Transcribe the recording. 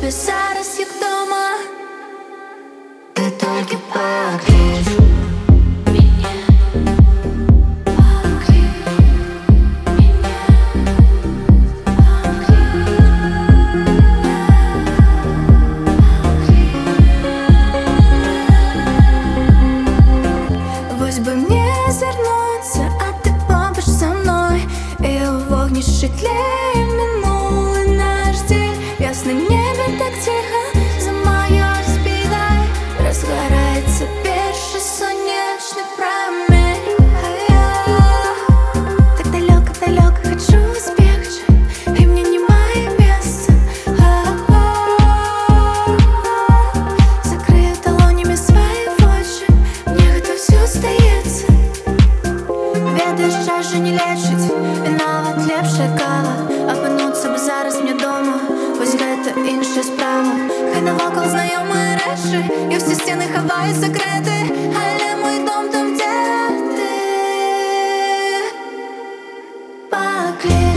тебе зараз як дома. Ты только поклич меня, поклич меня, поклич. Вось бы мне звернуться, а ты побач со мной, и у вогнішчі тлеє минулий наш день. В ясном небе так тихо, за моей спиной разгорается первый солнечный промень. А я так далеко, далеко хочу сбегать, и мне немає места. Закрию долонями свои очи, мне гэта все здаецца. Ведаеш, чаша не лечыць, і нават лепшая кава. Апынуцца бы зараз мне дома, вось гэта іншая справа. Хай навокал знаёмыя рэчы, і ўсе сцены хаваюць сакрэты, але мой дом там, дзе ты. Поклич